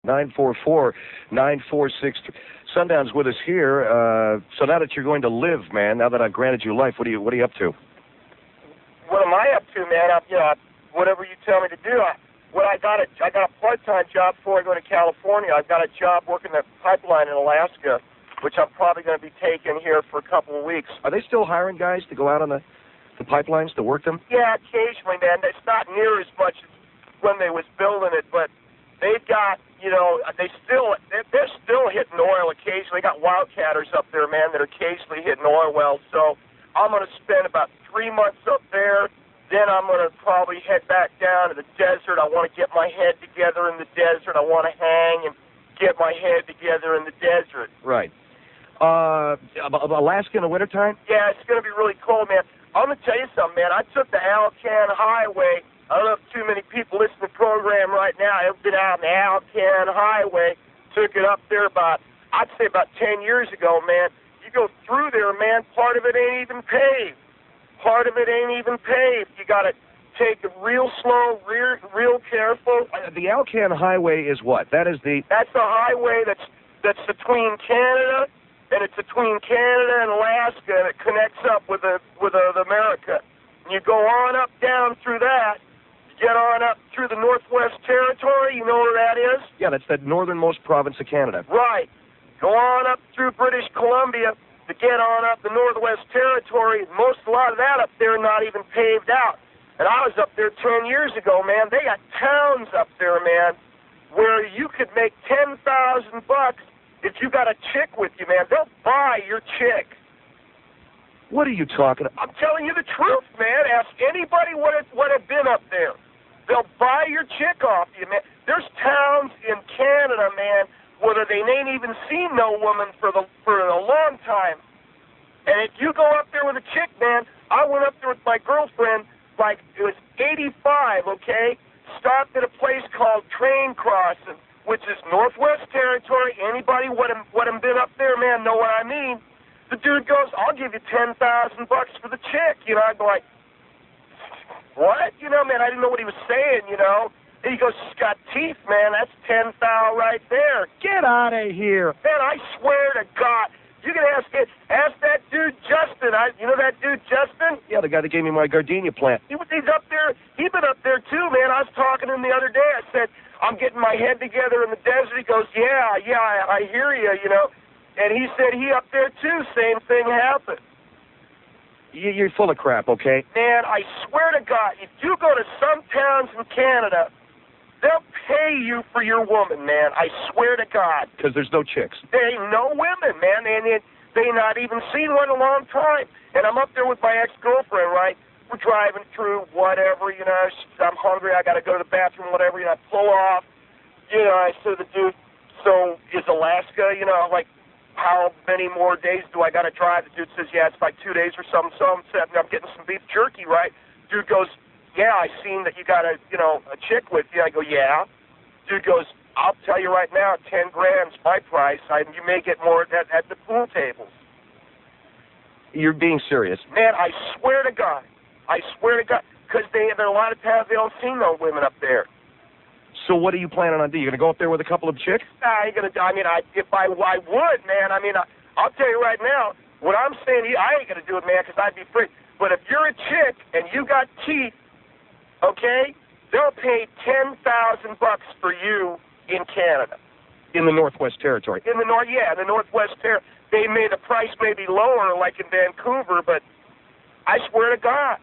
944-9463. Sundown's with us here. So now that you're going to live, man, now that I've granted you life, what are you up to? What am I up to, man? Whatever you tell me to do. I got a part-time job before I go to California. I've got a job working the pipeline in Alaska, which I'm probably going to be taking here for a couple of weeks. Are they still hiring guys to go out on the pipelines to work them? Yeah, occasionally, man. It's not near as much as when they was building it, but they've got, they're still hitting oil occasionally. They got wildcatters up there, man, that are occasionally hitting oil wells. So I'm going to spend about 3 months up there. Then I'm going to probably head back down to the desert. I want to get my head together in the desert. I want to hang and get my head together in the desert. Right. Alaska in the wintertime? Yeah, it's going to be really cold, man. I'm going to tell you something, man. I took the Alcan Highway. I don't know if too many people listen to the program right now. I've been out on the Alcan Highway. Took it up there I'd say about 10 years ago, man. You go through there, man, part of it ain't even paved. Part of it ain't even paved. You got to take it real slow, real careful. The Alcan Highway is what? That's the highway that's between Canada, and it's between Canada and Alaska, and it connects up with America. And you go on up down through that. You get on up through the Northwest Territory. You know where that is? Yeah, that's the northernmost province of Canada. Right. Go on up through British Columbia to get on up the Northwest Territory. A lot of that up there not even paved out. And I was up there 10 years ago, man. They got towns up there, man, where you could make $10,000 if you got a chick with you, man. They'll buy your chick. What are you talking about? I'm telling you the truth, man. Ask anybody what have been up there. They'll buy your chick off you, man. There's towns in Canada, man, where they ain't even seen no woman for a long time. And if you go up there with a chick, man, I went up there with my girlfriend, it was 85, okay? Stopped at a place called Train Crossing, which is Northwest Territory. Anybody what have been up there, man, know what I mean. The dude goes, I'll give you $10,000 for the chick. I go like, what? Man, I didn't know what he was saying, And he goes, she's got teeth, man. That's 10,000 right there. Get out of here. Man, I swear to God. You can ask that dude Justin. You know that dude Justin? Yeah, the guy that gave me my gardenia plant. He's up there. He's been up there too, man. I was talking to him the other day. I said, I'm getting my head together in the desert. He goes, yeah, I hear you, And he said he up there too. Same thing happened. You're full of crap, okay? Man, I swear to God, if you go to some towns in Canada, they'll pay you for your woman, man. I swear to God. Because there's no chicks. There ain't no women, man. And they not even seen one in a long time. And I'm up there with my ex-girlfriend, right? We're driving through whatever, I'm hungry, I got to go to the bathroom, whatever, I pull off. I said to the dude, so is Alaska, how many more days do I got to drive? The dude says, yeah, it's like 2 days or something. So I'm getting some beef jerky, right? Dude goes, yeah, I seen that you got a chick with you. I go, yeah. Dude goes, I'll tell you right now, 10 grand's my price. You may get more at the pool tables. You're being serious. Man, I swear to God. Because there are a lot of towns they don't see no women up there. So what are you planning on doing? You going to go up there with a couple of chicks? I ain't going to. I would, man. I'll tell you right now, what I'm saying, I ain't going to do it, man, because I'd be free. But if you're a chick and you got teeth, okay, they'll pay $10,000 for you in Canada. In the Northwest Territory. In the Northwest Territory. The price may be lower, like in Vancouver, but I swear to God.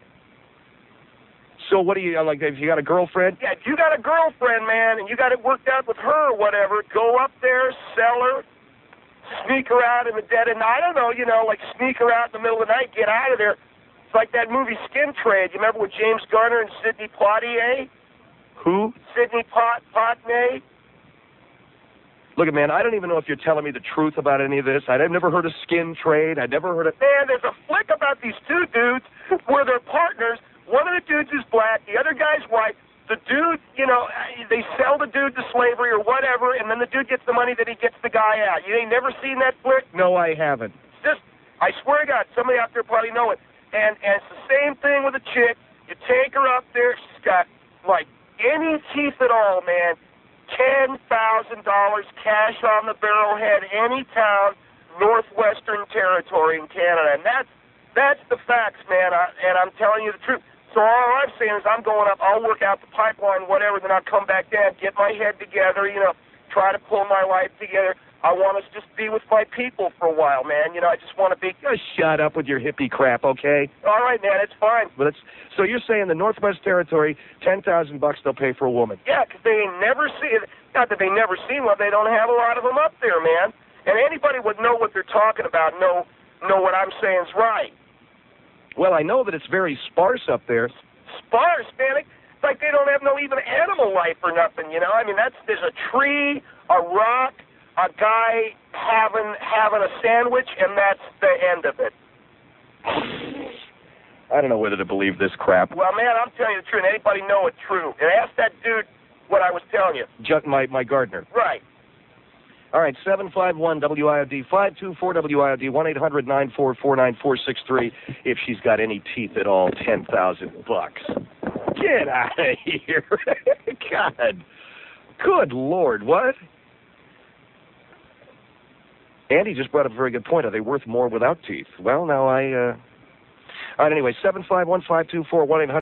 So what do you, if you got a girlfriend? Yeah, if you got a girlfriend, man, and you got it worked out with her or whatever, go up there, sell her, sneak her out in the dead of night. I don't know, sneak her out in the middle of the night, get out of there. It's like that movie Skin Trade. You remember with James Garner and Sidney Poitier? Who? Sidney Poitier. Look, man, I don't even know if you're telling me the truth about any of this. I've never heard of Skin Trade. I've never heard of... Man, there's a flick about these two dudes where they're partners. One of the dudes is black, the other guy's white. The dude, they sell the dude to slavery or whatever, and then the dude gets the money that he gets the guy out. You ain't never seen that flick? No, I haven't. I swear to God, somebody out there probably know it. And it's the same thing with a chick. You take her up there, she's got, any teeth at all, man. $10,000 cash on the barrelhead, any town, Northwestern Territory in Canada. And that's the facts, man, and I'm telling you the truth. So all I'm saying is I'm going up, I'll work out the pipeline, whatever, then I'll come back down, get my head together, try to pull my life together. I want to just be with my people for a while, man. I just want to be... Just shut up with your hippie crap, okay? All right, man, it's fine. But so you're saying the Northwest Territory, $10,000 they'll pay for a woman? Yeah, because they ain't never seen... Not that they never seen one, they don't have a lot of them up there, man. And anybody would know what they're talking about, know what I'm saying is right. Well, I know that it's very sparse up there. Sparse, man. It's like they don't have no even animal life or nothing, I mean, there's a tree, a rock, a guy having a sandwich, and that's the end of it. I don't know whether to believe this crap. Well, man, I'm telling you the truth. Anybody know it's true? And ask that dude what I was telling you. My gardener. Right. All right, 751-WIOD, 524-WIOD, 1-800-944-9463. If she's got any teeth at all, $10,000. Get out of here. God. Good Lord, what? Andy just brought up a very good point. Are they worth more without teeth? Well, now all right, anyway, 751-524-1-800.